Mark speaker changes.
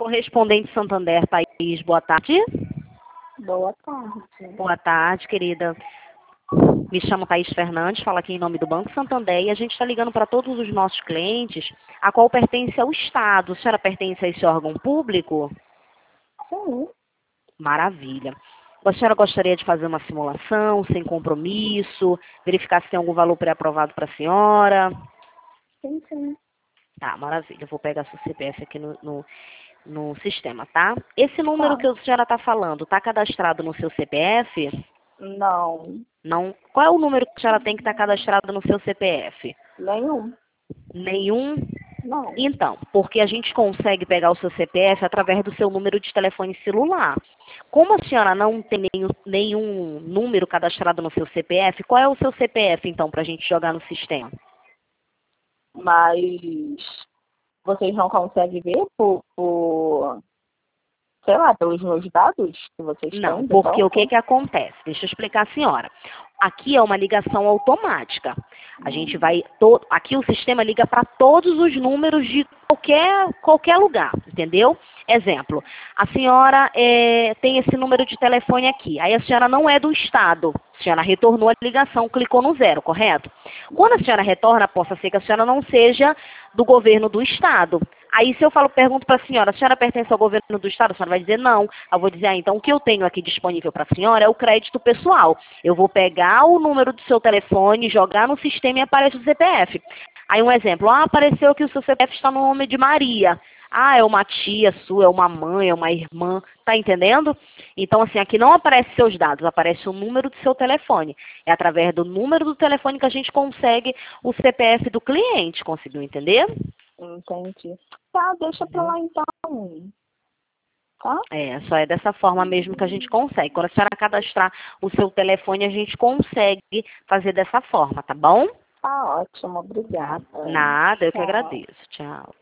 Speaker 1: Correspondente Santander, Thaís, boa tarde.
Speaker 2: Boa tarde.
Speaker 1: Boa tarde, querida. Me chamo Thaís Fernandes, falo aqui em nome do Banco Santander e a gente está ligando para todos os nossos clientes, a qual pertence ao Estado. A senhora pertence a esse órgão público?
Speaker 2: Sim.
Speaker 1: Maravilha. A senhora gostaria de fazer uma simulação sem compromisso, verificar se tem algum valor pré-aprovado para a senhora?
Speaker 2: Sim, sim.
Speaker 1: Tá, maravilha. Eu vou pegar seu CPF aqui no sistema, tá? Esse número
Speaker 2: Tá.
Speaker 1: que a senhora está falando, está cadastrado no seu CPF?
Speaker 2: Não.
Speaker 1: Não. Qual é o número que a senhora tem que estar cadastrado no seu CPF?
Speaker 2: Nenhum.
Speaker 1: Nenhum?
Speaker 2: Não.
Speaker 1: Então, porque a gente consegue pegar o seu CPF através do seu número de telefone celular. Como a senhora não tem nenhum número cadastrado no seu CPF, qual é o seu CPF, então, para a gente jogar no sistema?
Speaker 2: Mas vocês não conseguem ver sei lá, pelos meus dados que vocês
Speaker 1: Não,
Speaker 2: têm do
Speaker 1: porque o
Speaker 2: banco?
Speaker 1: que acontece? Deixa eu explicar a senhora. Aqui é uma ligação automática. A gente vai, aqui o sistema liga para todos os números de qualquer lugar, entendeu? Exemplo, a senhora tem esse número de telefone aqui, aí a senhora não é do estado, a senhora retornou a ligação, clicou no 0, correto? Quando a senhora retorna, possa ser que a senhora não seja do governo do estado. Aí se eu pergunto para a senhora pertence ao governo do estado? A senhora vai dizer não. Eu vou dizer, então o que eu tenho aqui disponível para a senhora é o crédito pessoal. Eu vou pegar o número do seu telefone, jogar no sistema e aparece o CPF. Aí um exemplo, apareceu que o seu CPF está no nome de Maria. É uma tia sua, é uma mãe, é uma irmã, tá entendendo? Então, assim, aqui não aparece seus dados, aparece o número do seu telefone. É através do número do telefone que a gente consegue o CPF do cliente, conseguiu entender?
Speaker 2: Entendi. Tá, deixa pra lá então. Tá?
Speaker 1: Só é dessa forma mesmo que a gente consegue. Quando a senhora cadastrar o seu telefone, a gente consegue fazer dessa forma, tá bom?
Speaker 2: Tá ótimo, obrigada.
Speaker 1: Nada, eu que
Speaker 2: Tchau.
Speaker 1: agradeço. Tchau.